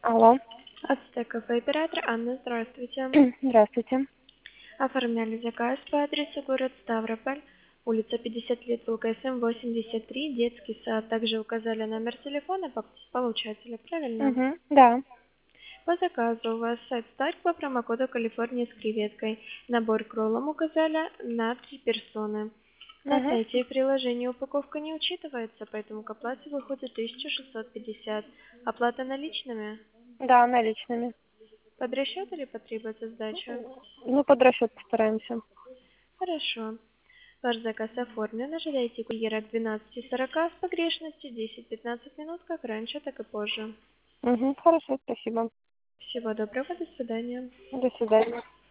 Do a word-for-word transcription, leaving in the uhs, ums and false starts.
Алло. Ацтек кафе, оператор Анна, здравствуйте. Здравствуйте. Оформляли заказ по адресу город Ставрополь, улица пятьдесят лет, ВКСМ восемьдесят три, детский сад. Также указали номер телефона по- получателя, правильно? Угу, да. По заказу у вас сайт старт по промокоду Калифорния с креветкой. Набор к роллам указали на три персоны. На Угу. сайте и приложении упаковка не учитывается, поэтому к оплате выходит тысяча шестьсот пятьдесят. Оплата наличными? Да, наличными. Под расчет или потребуется сдача? Ну, под расчет постараемся. Хорошо. Ваш заказ оформлен. Ожидайте курьера к двенадцати сорока с погрешностью десять-пятнадцать минут, как раньше, так и позже. Угу, хорошо, спасибо. Всего доброго, до свидания. До свидания.